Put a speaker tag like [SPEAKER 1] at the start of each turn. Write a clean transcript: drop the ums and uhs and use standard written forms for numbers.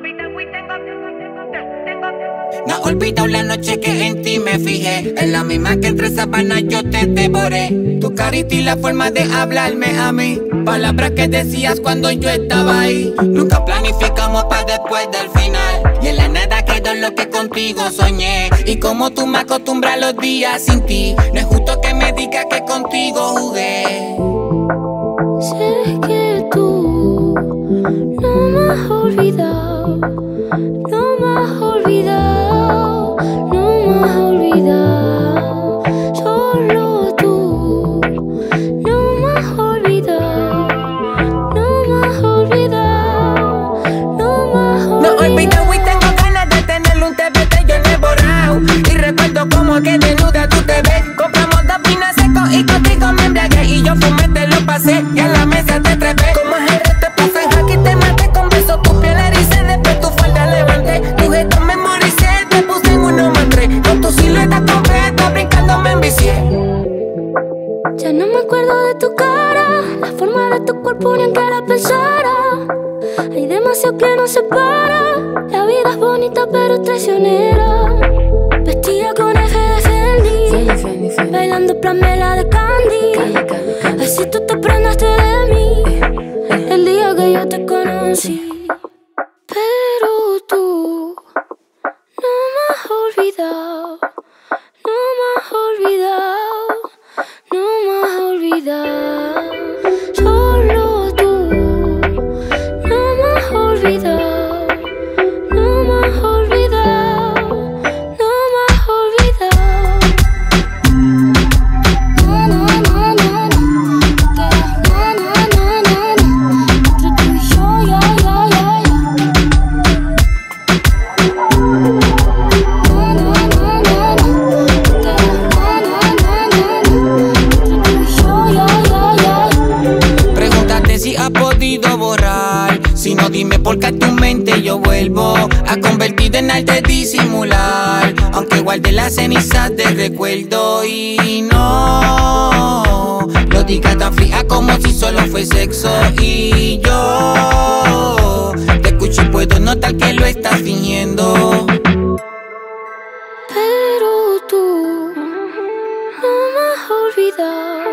[SPEAKER 1] No he olvidado la noche que en ti me fijé. Es la misma que entre sábanas yo te devoré. Tu carita y la forma de hablarme a mí. Palabras que decías cuando yo estaba ahí. Nunca planificamos para después del final. Y en la nada quedó lo que contigo soñé. Y como tú me acostumbras los días sin ti, no es justo que me digas que contigo jugué.
[SPEAKER 2] Sé que tú no me has olvidado, no me has olvidado, no me has olvidado. Solo tú no me has olvidado, no me has olvidado, no me has olvidado.
[SPEAKER 1] No olvido y tengo ganas de tenerle un TBT, yo no he borrado. Y recuerdo como que desnuda tú te ves. Compramos dos vinos secos y contigo me embriagué. Y yo fumé, te lo pasé y a la mesa te trepé. Como ajedrez te puse en jaque y te maté con besos. Tu piel ericé, después tu falda levanté. Tu gesto memoricé, te puse en 1 más 3. Con tu silueta completa, brincando me envicié.
[SPEAKER 2] Ya no me acuerdo de tu cara, la forma de tu cuerpo ni en que la pensara. Hay demasiado que nos separa. La vida es bonita pero traicionera. Vestida con F de Fendi, bailando Pamela de Candy. Así tú te prendaste de mí el día que yo te conocí. Pero tú no me has olvidado, no me has olvidado, no me has olvidado. Solo tú no me has olvidado, no me has olvidado, no me has olvidado. No, no, no, no, no. No, no, no, no, no. Entre tú y yo, ya, ya, ya, ya. No, no, no, no, no. No, no, no, no, no. Entre tú y yo, ya, ya, ya, ya.
[SPEAKER 1] Pregúntate si has podido borrar. Si no, dime por qué a tu mente yo vuelvo a convertir en arte disimular. Aunque guarde las cenizas de recuerdo y no lo diga tan fría como si solo fue sexo. Y yo te escucho y puedo notar que lo estás fingiendo.
[SPEAKER 2] Pero tú no me has olvidado,